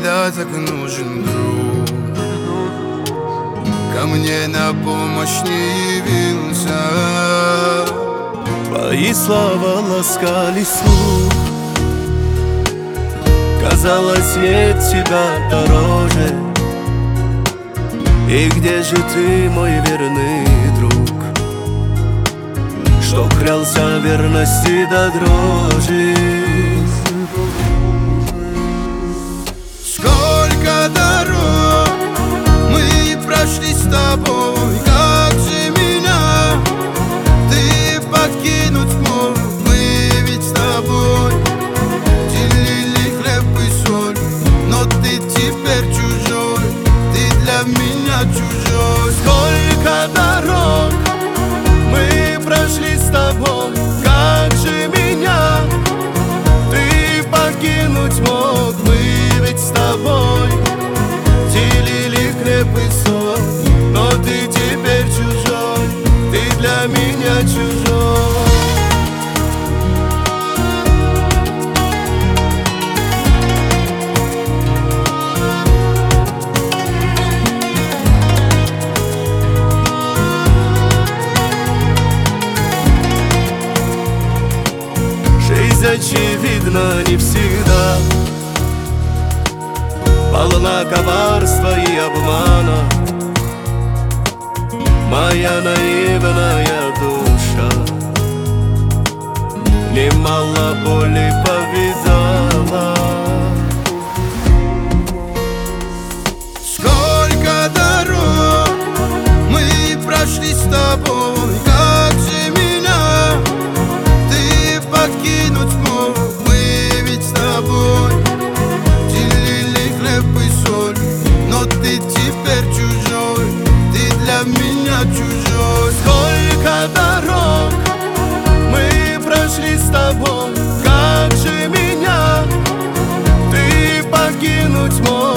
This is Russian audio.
всегда так нужен друг. Ко мне на помощь не явился. Твои слова ласкали слух. Казалось, нет тебя дороже. И где же ты, мой верный друг, что клялся верности до дрожи? Сколько дорог мы прошли с тобой, как же меня ты покинуть мог? Мы ведь с тобой делили хлеб и соль, но ты теперь чужой, ты для меня чужой. Сколько дорог мы прошли с тобой, как же меня ты покинуть мог? Мы ведь с тобой делили хлеб и соль, но ты теперь чужой, ты для меня чужой. Жизнь, очевидно, не всегда полна коварства и обмана. Моя наивная душа немало боли повидала. Сколько дорог мы прошли с тобой, как же меня ты покинуть мог? Мы ведь с тобой делили хлеб и соль, но ты теперь чужой, ты для меня чужой. Сколько дорог мы прошли с тобой, как же меня ты покинуть мог?